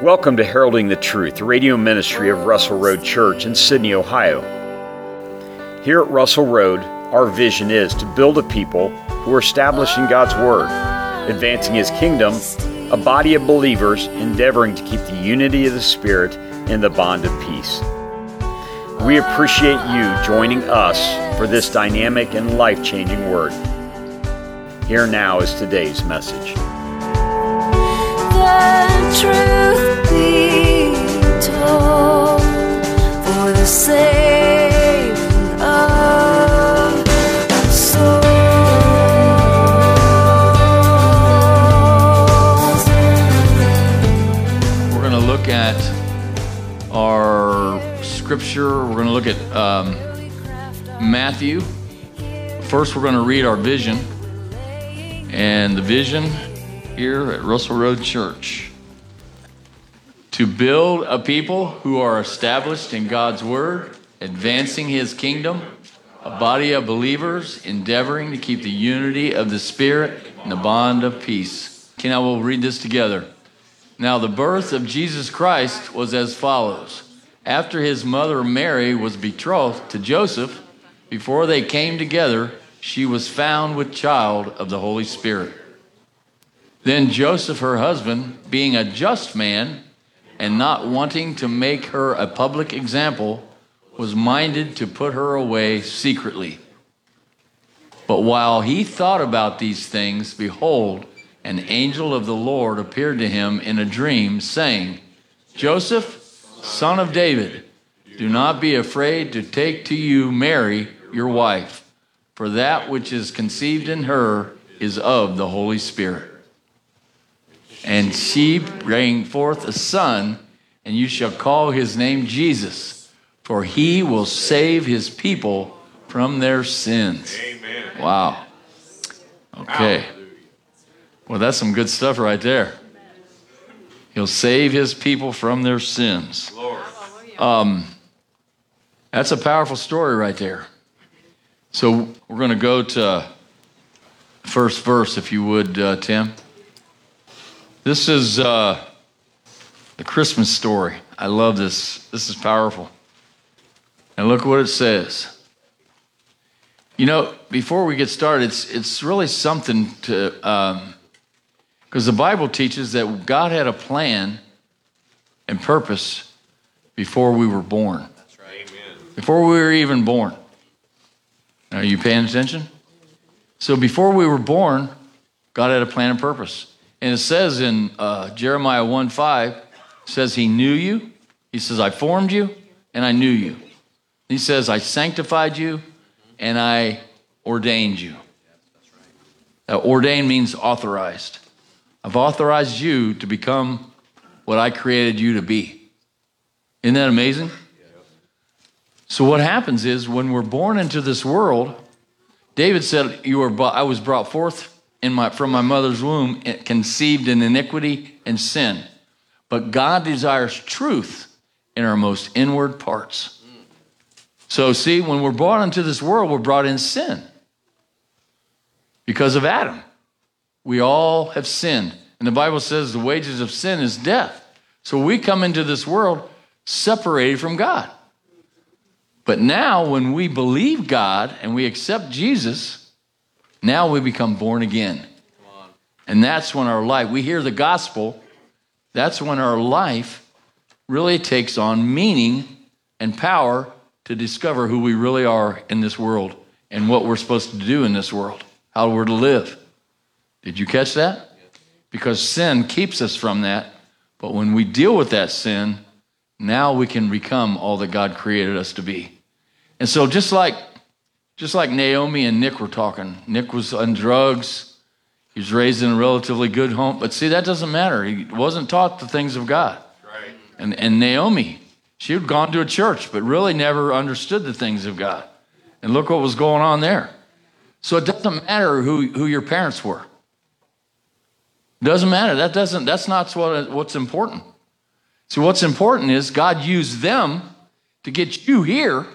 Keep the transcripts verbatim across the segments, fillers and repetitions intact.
Welcome to Heralding the Truth, the radio ministry of Russell Road Church in Sydney, Ohio. Here at Russell Road, our vision is to build a people who are establishing God's Word, advancing His kingdom, a body of believers endeavoring to keep the unity of the Spirit in the bond of peace. We appreciate you joining us for this dynamic and life-changing Word. Here now is today's message. The truth be told, for the saving of souls. We're going to look at our scripture. We're going to look at um, Matthew. First, we're going to read our vision. And the vision here at Russell Road Church: to build a people who are established in God's Word, advancing His kingdom, a body of believers endeavoring to keep the unity of the Spirit and the bond of peace. Okay, now we'll read this together. Now the birth of Jesus Christ was as follows. After his mother Mary was betrothed to Joseph, before they came together, she was found with child of the Holy Spirit. Then Joseph, her husband, being a just man and not wanting to make her a public example, was minded to put her away secretly. But while he thought about these things, behold, an angel of the Lord appeared to him in a dream, saying, Joseph, son of David, do not be afraid to take to you Mary, your wife, for that which is conceived in her is of the Holy Spirit. And she bring forth a son, and you shall call his name Jesus, for he will save his people from their sins. Amen. Wow. Okay. Hallelujah. Well, that's some good stuff right there. He'll save his people from their sins. Lord. Um, that's a powerful story right there. So we're going to go to the first verse, if you would, uh, Tim. This is uh, the Christmas story. I love this. This is powerful. And look what it says. You know, before we get started, it's it's really something to, um, because the Bible teaches that God had a plan and purpose before we were born. That's right. Amen. Before we were even born. Are you paying attention? So before we were born, God had a plan and purpose. And it says in uh, Jeremiah one five, says he knew you. He says, I formed you and I knew you. He says, I sanctified you and I ordained you. Uh, ordained means authorized. I've authorized you to become what I created you to be. Isn't that amazing? So what happens is when we're born into this world, David said, "You were. I was brought forth in my from my mother's womb, conceived in iniquity and sin. But God desires truth in our most inward parts." So see, when we're brought into this world, we're brought in sin because of Adam. We all have sinned. And the Bible says the wages of sin is death. So we come into this world separated from God. But now when we believe God and we accept Jesus, now we become born again. And that's when our life, we hear the gospel, that's when our life really takes on meaning and power to discover who we really are in this world and what we're supposed to do in this world, how we're to live. Did you catch that? Because sin keeps us from that. But when we deal with that sin, now we can become all that God created us to be. And so just like Just like Naomi and Nick were talking. Nick was on drugs. He was raised in a relatively good home. But see, that doesn't matter. He wasn't taught the things of God. Right. And, and Naomi, she had gone to a church, but really never understood the things of God. And look what was going on there. So it doesn't matter who, who your parents were. It doesn't matter. That doesn't, that's not what, what's important. So what's important is God used them to get you here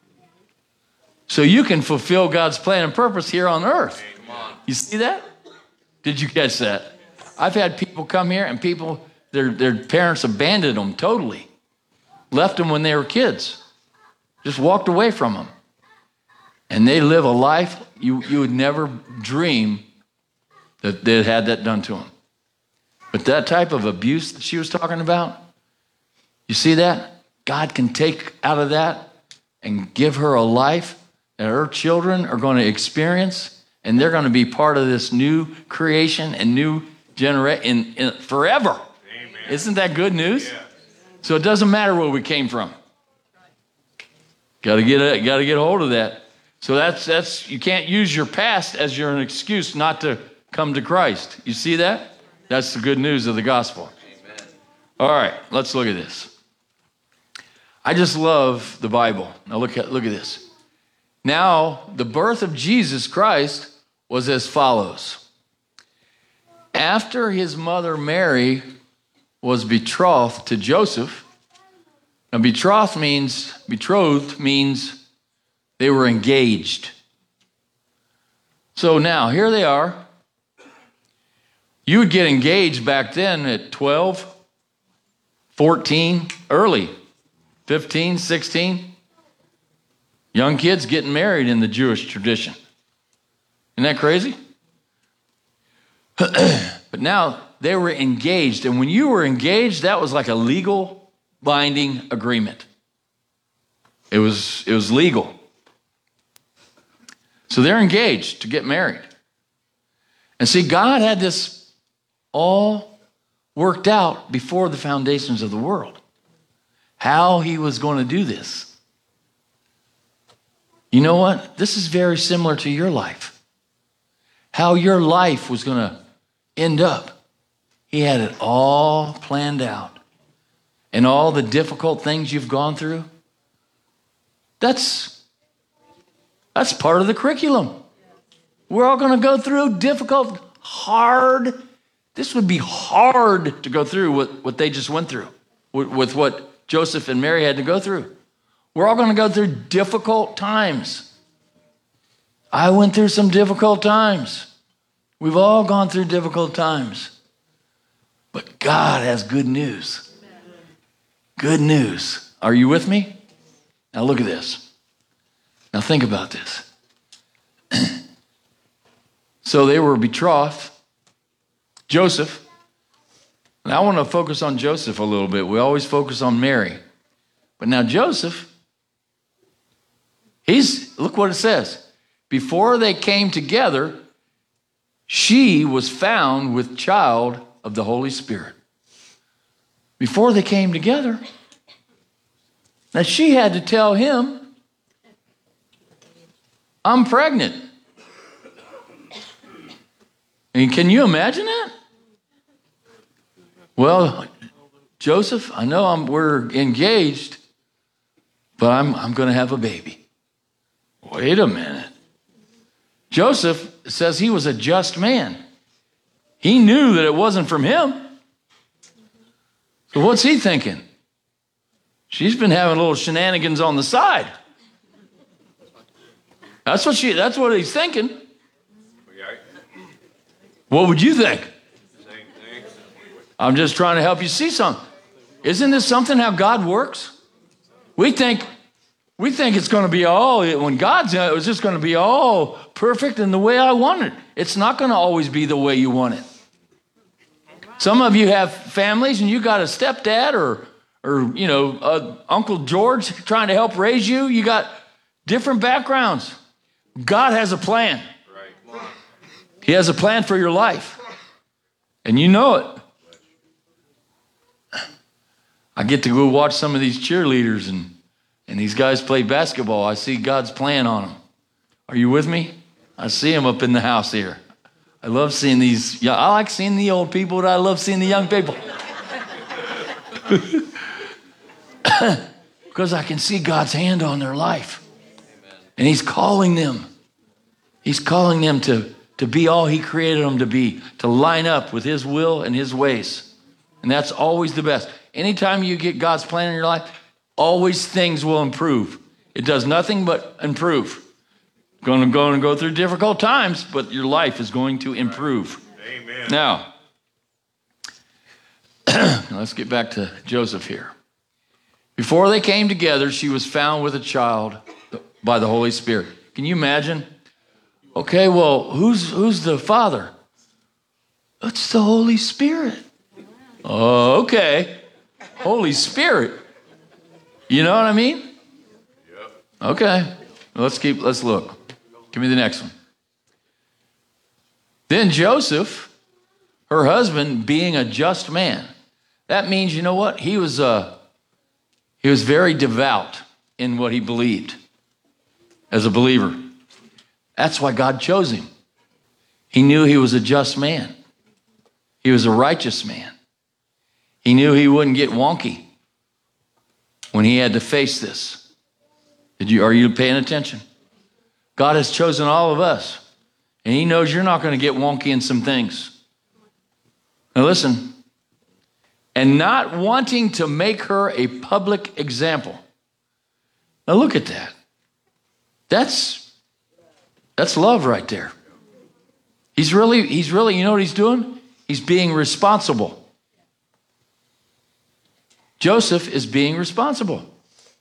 so you can fulfill God's plan and purpose here on earth. You see that? Did you catch that? I've had people come here and people their, their parents abandoned them totally, left them when they were kids, just walked away from them. And they live a life you, you would never dream that they had that done to them. But that type of abuse that she was talking about, you see that? God can take out of that and give her a life that her children are going to experience, and they're going to be part of this new creation and new generation in, in forever. Amen. Isn't that good news? Yeah. So it doesn't matter where we came from. Got to get it. Got to get a hold of that. So that's that's you can't use your past as your an excuse not to come to Christ. You see that? That's the good news of the gospel. Amen. All right, let's look at this. I just love the Bible. Now look at look at this. Now, the birth of Jesus Christ was as follows. After his mother Mary was betrothed to Joseph, now betrothed means, betrothed means they were engaged. So now, here they are. You would get engaged back then at twelve, fourteen, early, fifteen, sixteen. Young kids getting married in the Jewish tradition. Isn't that crazy? But now they were engaged. And when you were engaged, that was like a legal binding agreement. It was, it was legal. So they're engaged to get married. And see, God had this all worked out before the foundations of the world. How he was going to do this. You know what? This is very similar to your life. How your life was going to end up. He had it all planned out. And all the difficult things you've gone through, that's, that's part of the curriculum. We're all going to go through difficult, hard. This would be hard to go through what, what they just went through, with, with what Joseph and Mary had to go through. We're all going to go through difficult times. I went through some difficult times. We've all gone through difficult times. But God has good news. Good news. Are you with me? Now look at this. Now think about this. So they were betrothed. Joseph. And I want to focus on Joseph a little bit. We always focus on Mary. But now Joseph, he's, look what it says. Before they came together, she was found with child of the Holy Spirit. Before they came together. Now she had to tell him, I'm pregnant. And can you imagine that? Well, Joseph, I know I'm, we're engaged, but I'm, I'm going to have a baby. Wait a minute. Joseph says he was a just man. He knew that it wasn't from him. So what's he thinking? She's been having little shenanigans on the side. That's what she. That's what he's thinking. What would you think? I'm just trying to help you see something. Isn't this something how God works? We think we think it's going to be all, when God's, it was just going to be all perfect in the way I want it. It's not going to always be the way you want it. Some of you have families and you got a stepdad or, or you know, uh, Uncle George trying to help raise you. You got different backgrounds. God has a plan. He has a plan for your life. And you know it. I get to go watch some of these cheerleaders and, and these guys play basketball. I see God's plan on them. Are you with me? I see them up in the house here. I love seeing these. Yeah, I like seeing the old people, but I love seeing the young people. Because I can see God's hand on their life. And he's calling them. He's calling them to, to be all he created them to be, to line up with his will and his ways. And that's always the best. Anytime you get God's plan in your life, always things will improve. It does nothing but improve. Going to go and go through difficult times, but your life is going to improve. Amen. Now, Let's get back to Joseph here. Before they came together, she was found with a child by the Holy Spirit. Can you imagine? Okay, well, who's who's the father? It's the Holy Spirit. Oh, okay. Holy Spirit. You know what I mean? Yep. Okay. Let's keep, let's look. Give me the next one. Then Joseph, her husband, being a just man. That means, you know what? He was uh, he was very devout in what he believed as a believer. That's why God chose him. He knew he was a just man. He was a righteous man. He knew he wouldn't get wonky when he had to face this. Did you, are you paying attention? God has chosen all of us, and he knows you're not going to get wonky in some things. Now listen, and not wanting to make her a public example. Now look at that. That's, that's love right there. He's really, he's really, you know what he's doing? He's being responsible. Joseph is being responsible.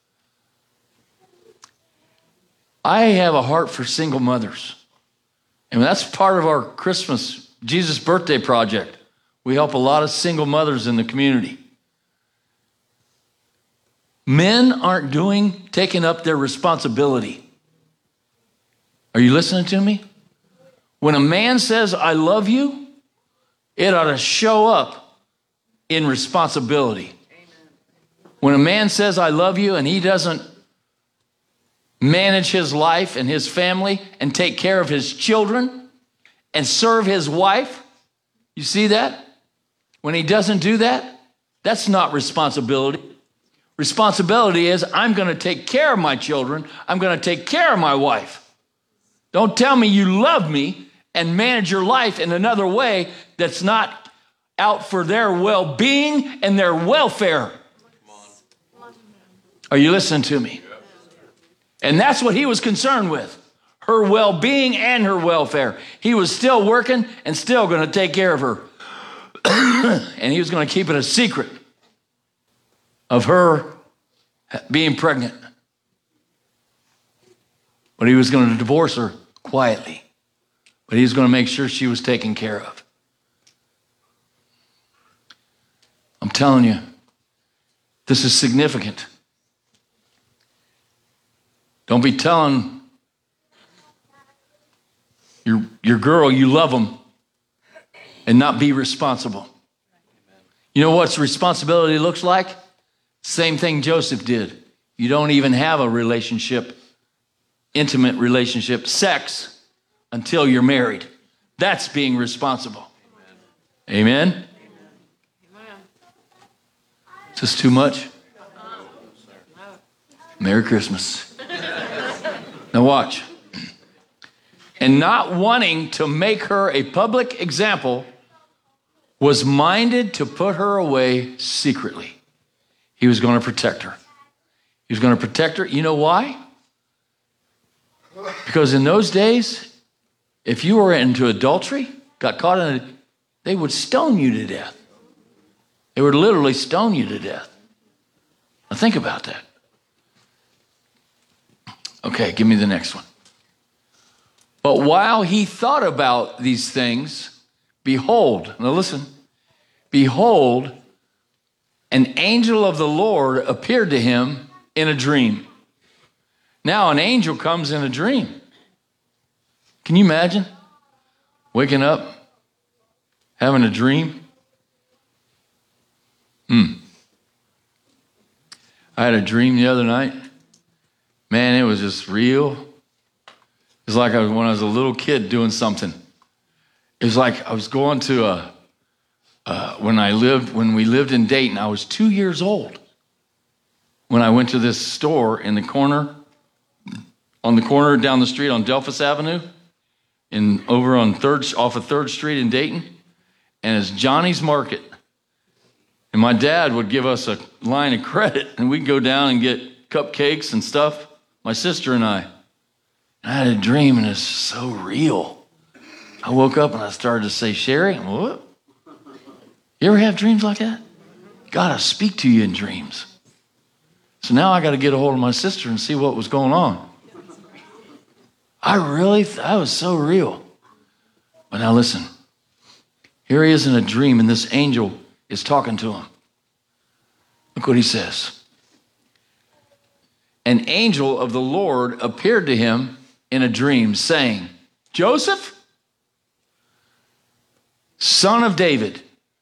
I have a heart for single mothers. And that's part of our Christmas, Jesus birthday project. We help a lot of single mothers in the community. Men aren't doing, taking up their responsibility. Are you listening to me? When a man says, I love you, it ought to show up in responsibility. When a man says, I love you, and he doesn't manage his life and his family and take care of his children and serve his wife, you see that? When he doesn't do that, that's not responsibility. Responsibility is, I'm going to take care of my children. I'm going to take care of my wife. Don't tell me you love me and manage your life in another way that's not out for their well-being and their welfare. Are you listening to me? And that's what he was concerned with, her well-being and her welfare. He was still working and still going to take care of her. And he was going to keep it a secret of her being pregnant. But he was going to divorce her quietly. But he was going to make sure she was taken care of. I'm telling you, this is significant. Don't be telling your, your girl you love them and not be responsible. You know what responsibility looks like? Same thing Joseph did. You don't even have a relationship, intimate relationship, sex, until you're married. That's being responsible. Amen? Amen? Amen. Is this too much? Merry Christmas. Now watch. And not wanting to make her a public example, was minded to put her away secretly. He was going to protect her. He was going to protect her. You know why? Because in those days, if you were into adultery, got caught in it, they would stone you to death. They would literally stone you to death. Now think about that. Okay, give me the next one. But while he thought about these things, behold, now listen, behold, an angel of the Lord appeared to him in a dream. Now an angel comes in a dream. Can you imagine waking up, having a dream? Hmm. I had a dream the other night. Man, it was just real. It was like I was, when I was a little kid doing something. It was like I was going to a, uh, when I lived, when we lived in Dayton, I was two years old. When I went to this store in the corner, on the corner down the street on Delphus Avenue, in over on third, off of third Street in Dayton, and it's Johnny's Market. And my dad would give us a line of credit, and we'd go down and get cupcakes and stuff, my sister and I. And I had a dream, and it's so real. I woke up and I started to say, Sherry, what? You ever have dreams like that? God, I speak to you in dreams. So now I got to get a hold of my sister and see what was going on. I really, that was so real. But now listen, here he is in a dream and this angel is talking to him. Look what he says. An angel of the Lord appeared to him in a dream saying, Joseph, son of David,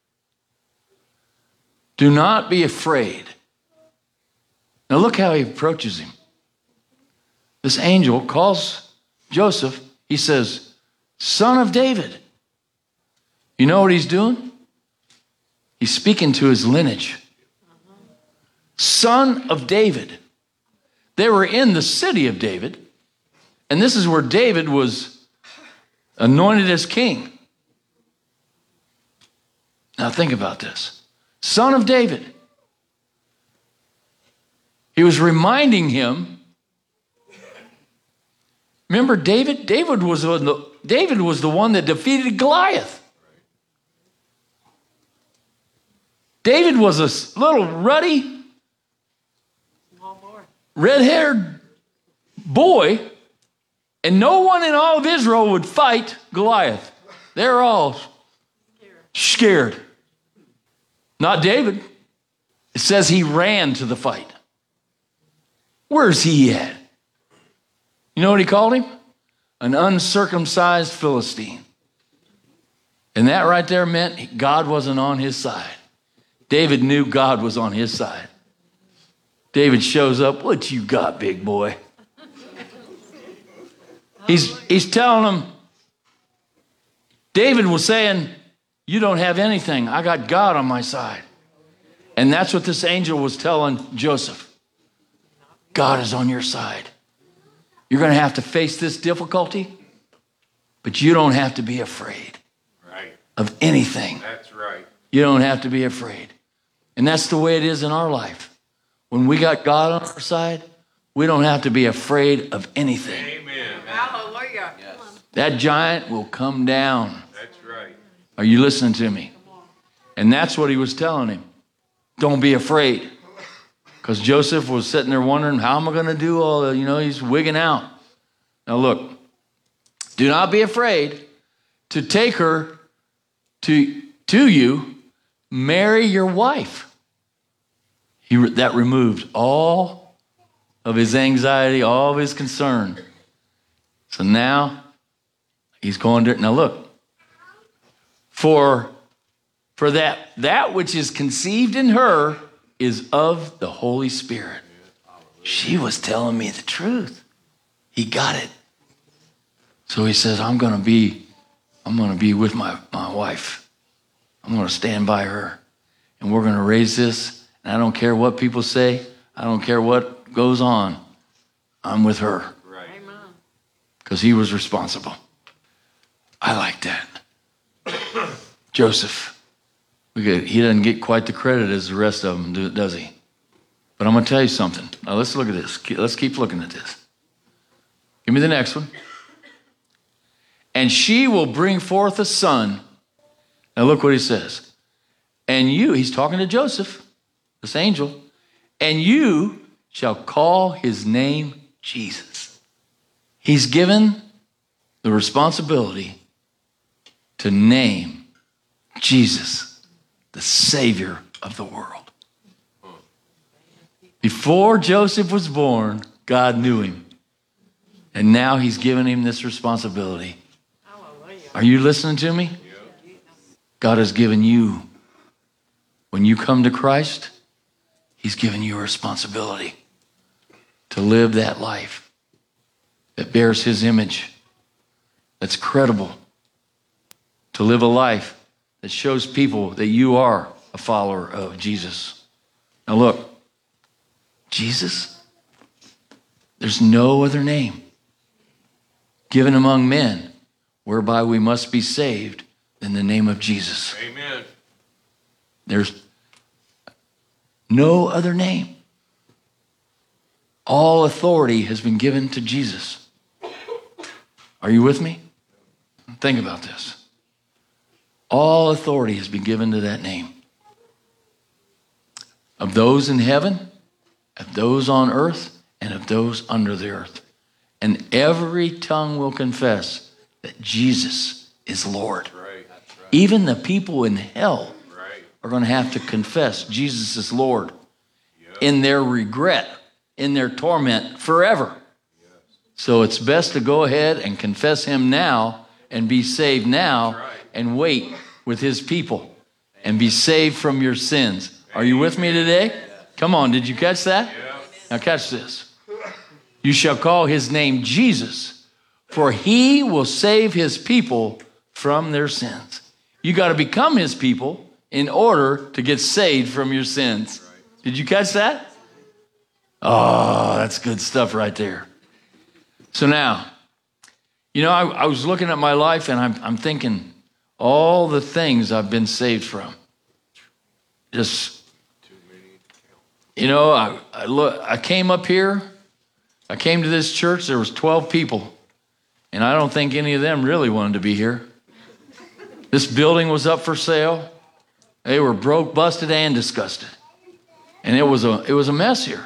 do not be afraid. Now look how he approaches him. This angel calls Joseph. He says, son of David. You know what he's doing? He's speaking to his lineage. Son of David. They were in the city of David. And this is where David was anointed as king. Now think about this. Son of David. He was reminding him. Remember David? David was the, David was the one that defeated Goliath. David was a little ruddy, red-haired boy, and no one in all of Israel would fight Goliath. They're all scared. Not David. It says he ran to the fight. Where's he at? You know what he called him? An uncircumcised Philistine. And that right there meant God wasn't on his side. David knew God was on his side. David shows up, what you got, big boy? He's, he's telling him, David was saying, you don't have anything. I got God on my side. And that's what this angel was telling Joseph. God is on your side. You're going to have to face this difficulty, but you don't have to be afraid right. of anything. That's right. You don't have to be afraid. And that's the way it is in our life. When we got God on our side, we don't have to be afraid of anything. Amen. Hallelujah. Yes. That giant will come down. That's right. Are you listening to me? And that's what he was telling him. Don't be afraid. Because Joseph was sitting there wondering, how am I going to do all that? You know, he's wigging out. Now look, do not be afraid to take her to, to you, marry your wife. He, that removed all of his anxiety, all of his concern. So now he's going to, now look, for, for that, that which is conceived in her is of the Holy Spirit. She was telling me the truth. He got it. So he says, I'm going to be, I'm going to be with my, my wife. I'm going to stand by her. And we're going to raise this. And I don't care what people say. I don't care what goes on. I'm with her. Right. Because he was responsible. I like that. Joseph. We get, he doesn't get quite the credit as the rest of them, do, does he? But I'm going to tell you something. Now let's look at this. Let's keep looking at this. Give me the next one. And she will bring forth a son. Now look what he says. And you, he's talking to Joseph, this angel, and you shall call his name Jesus. He's given the responsibility to name Jesus, the Savior of the world. Before Joseph was born, God knew him. And now he's given him this responsibility. Are you listening to me? God has given you, when you come to Christ, he's given you a responsibility to live that life that bears his image, that's credible, to live a life that shows people that you are a follower of Jesus. Now look, Jesus, there's no other name given among men whereby we must be saved than the name of Jesus. Amen. There's no other name. All authority has been given to Jesus. Are you with me? Think about this. All authority has been given to that name. of those in heaven, of those on earth, and of those under the earth. And every tongue will confess that Jesus is Lord. Right. That's right. Even the people in hell Right. are going to have to confess Jesus is Lord in their regret, in their torment forever. Yes. So it's best to go ahead and confess him now and be saved now Right. and wait with his people and be saved from your sins. Are you with me today? Come on, did you catch that? Yeah. Now catch this. You shall call his name Jesus, for he will save his people from their sins. You got to become his people in order to get saved from your sins. Did you catch that? Oh, that's good stuff right there. So now, you know, I, I was looking at my life and I'm, I'm thinking all the things I've been saved from. Just, you know, I, I, look, I came up here. I came to this church. There was twelve people. And I don't think any of them really wanted to be here. This building was up for sale. They were broke, busted, and disgusted. And it was a it was a mess here.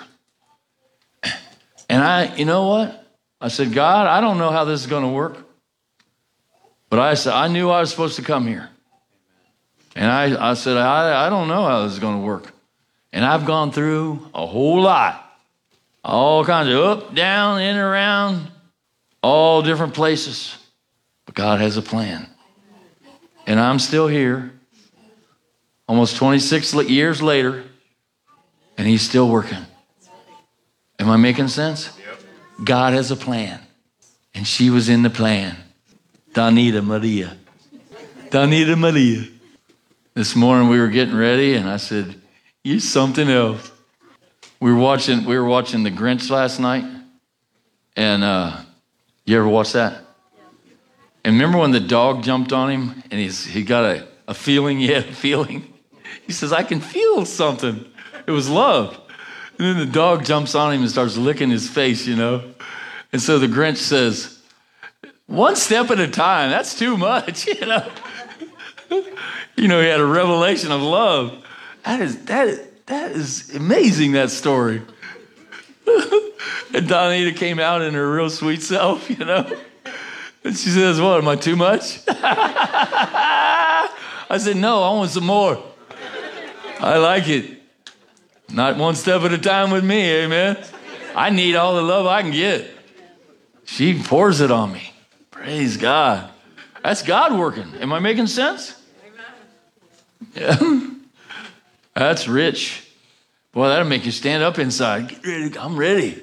And I, you know what? I said, God, I don't know how this is going to work. But I said, I knew I was supposed to come here. And I, I said, I, I don't know how this is going to work. And I've gone through a whole lot. All kinds of up, down, in, around, all different places. But God has a plan. And I'm still here, almost twenty-six years later, and he's still working. Am I making sense? Yep. God has a plan. And she was in the plan. Donita Maria. Donita Maria. This morning we were getting ready, and I said, you're something else. We were watching, we were watching The Grinch last night. And uh, you ever watch that? And remember when the dog jumped on him and he's he got a, a feeling, he had a feeling? He says, I can feel something. It was love. And then the dog jumps on him and starts licking his face, you know. And so the Grinch says, one step at a time, that's too much, you know. You know, he had a revelation of love. That is, that is, that is amazing, that story. And Donita came out in her real sweet self, you know. And she says, what, am I too much? I said, no, I want some more. I like it. Not one step at a time with me, amen. I need all the love I can get. She pours it on me. Praise God. That's God working. Am I making sense? Yeah. That's rich. Boy, that'll make you stand up inside. Get ready. I'm ready.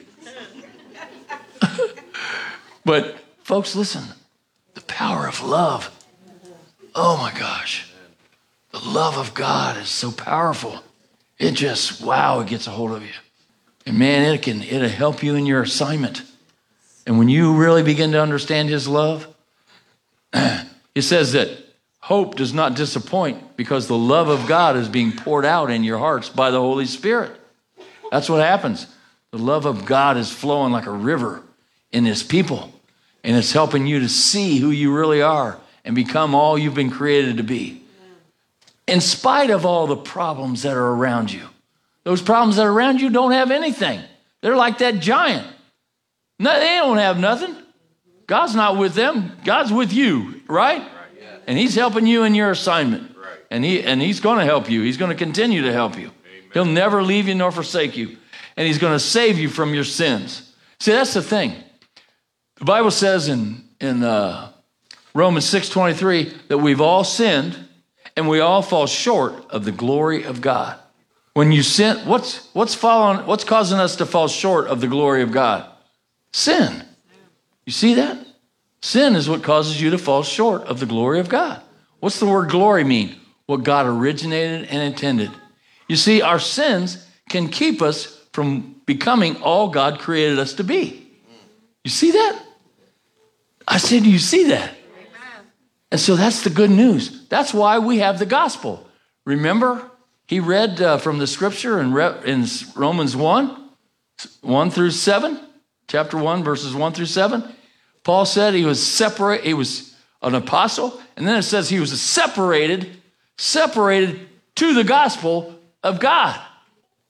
But folks, listen. The power of love. Oh my gosh. The love of God is so powerful. It just, wow, it gets a hold of you. And man, it can, it'll help you in your assignment. And when you really begin to understand his love, it says that hope does not disappoint because the love of God is being poured out in your hearts by the Holy Spirit. That's what happens. The love of God is flowing like a river in his people. And it's helping you to see who you really are and become all you've been created to be. In spite of all the problems that are around you. Those problems that are around you don't have anything. They're like that giant. No, they don't have nothing. God's not with them. God's with you, right? Right, yeah. And he's helping you in your assignment. Right. And he and he's going to help you. He's going to continue to help you. Amen. He'll never leave you nor forsake you. And he's going to save you from your sins. See, that's the thing. The Bible says in, in uh, Romans six twenty-three that we've all sinned and we all fall short of the glory of God. When you sin, what's what's following, what's causing us to fall short of the glory of God? Sin. You see that? Sin is what causes you to fall short of the glory of God. What's the word glory mean? What God originated and intended. You see, our sins can keep us from becoming all God created us to be. You see that? I said, do you see that? And so that's the good news. That's why we have the gospel. Remember, he read uh, from the scripture in, Re- in Romans one, one through seven, chapter one, verses one through seven. Paul said he was separate, he was an apostle, and then it says he was separated, separated to the gospel of God.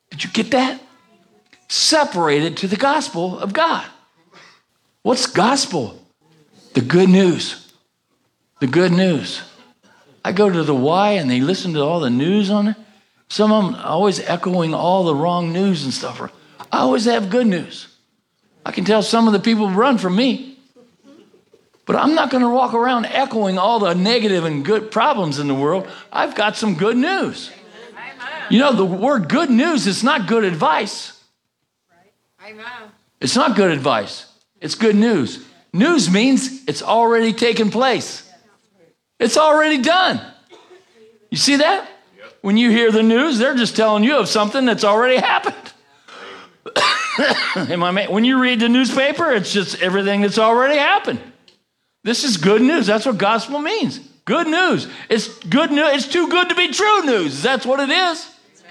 Did you get that? Separated to the gospel of God. What's gospel? The good news. The good news. I go to the Y and they listen to all the news on it. Some of them always echoing all the wrong news and stuff. I always have good news. I can tell some of the people run from me. But I'm not going to walk around echoing all the negative and good problems in the world. I've got some good news. You know, the word good news is not good advice. It's not good advice. It's good news. News means it's already taken place. It's already done. You see that? When you hear the news, they're just telling you of something that's already happened. Am I ma- when you read the newspaper, it's just everything that's already happened. This is good news. That's what gospel means. Good news. It's good news. It's too good to be true news. That's what it is.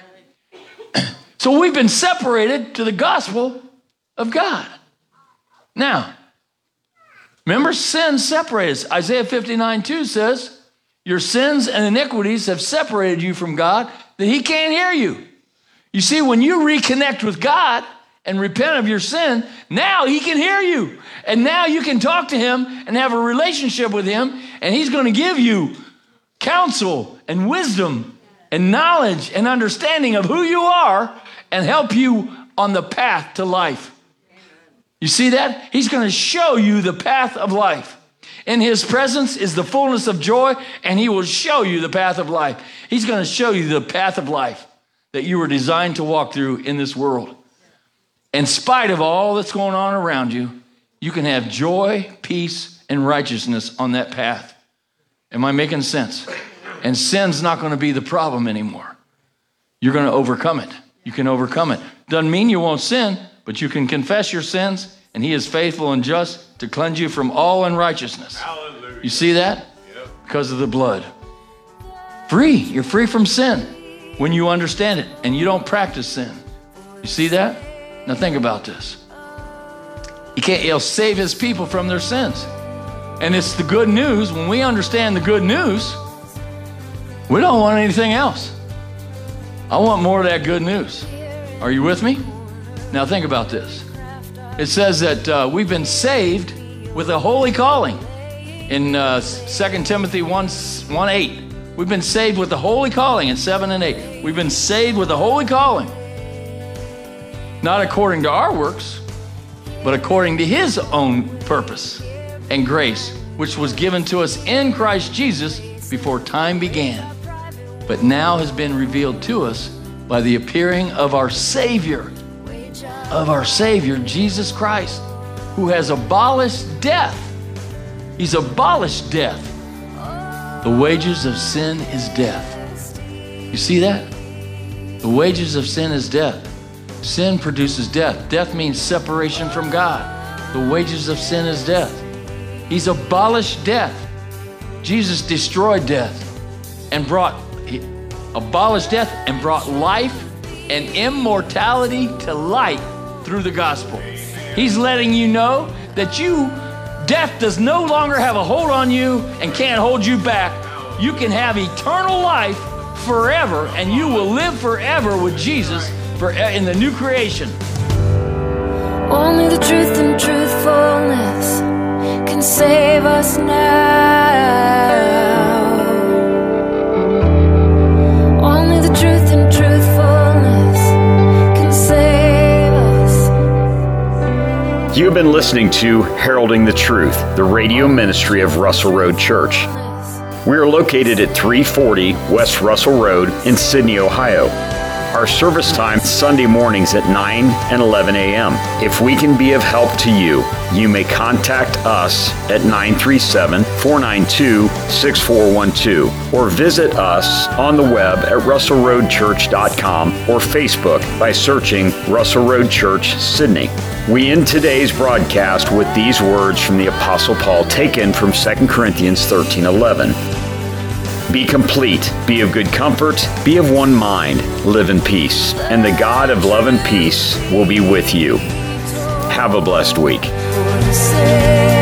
So we've been separated to the gospel of God. Now, remember, sin separates. Isaiah fifty-nine two says, your sins and iniquities have separated you from God, that he can't hear you. You see, when you reconnect with God and repent of your sin, now he can hear you. And now you can talk to him and have a relationship with him, and he's going to give you counsel and wisdom and knowledge and understanding of who you are and help you on the path to life. You see that? He's going to show you the path of life. In his presence is the fullness of joy, and he will show you the path of life. He's going to show you the path of life that you were designed to walk through in this world. In spite of all that's going on around you, you can have joy, peace, and righteousness on that path. Am I making sense? And sin's not going to be the problem anymore. You're going to overcome it. You can overcome it. Doesn't mean you won't sin, but you can confess your sins, and he is faithful and just to cleanse you from all unrighteousness. Hallelujah. You see that? Yep. Because of the blood. Free. You're free from sin when you understand it and you don't practice sin. You see that? Now think about this. He can't, he'll save his people from their sins. And it's the good news. When we understand the good news, we don't want anything else. I want more of that good news. Are you with me? Now think about this. It says that uh, we've been saved with a holy calling. In uh, Second Timothy one eight, we've been saved with the holy calling in seven and eight. We've been saved with the holy calling. Not according to our works, but according to his own purpose and grace, which was given to us in Christ Jesus before time began, but now has been revealed to us by the appearing of our Savior, of our Savior, Jesus Christ, who has abolished death. He's abolished death. The wages of sin is death. You see that? The wages of sin is death. Sin produces death. Death means separation from God. The wages of sin is death. He's abolished death. Jesus destroyed death and brought, he abolished death and brought life and immortality to light through the gospel. He's letting you know that you, death does no longer have a hold on you and can't hold you back. You can have eternal life forever, and you will live forever with Jesus for, in the new creation. Only the truth and truthfulness can save us now. Only the truth and truthfulness can save us. You have been listening to Heralding the Truth, the radio ministry of Russell Road Church. We are located at three forty West Russell Road in Sydney, Ohio. Our service time is Sunday mornings at nine and eleven a.m. If we can be of help to you, you may contact us at nine three seven, four nine two, six four one two or visit us on the web at russell road church dot com or Facebook by searching Russell Road Church, Sydney. We end today's broadcast with these words from the Apostle Paul taken from Second Corinthians thirteen eleven. Be complete, be of good comfort, be of one mind, live in peace, and the God of love and peace will be with you. Have a blessed week.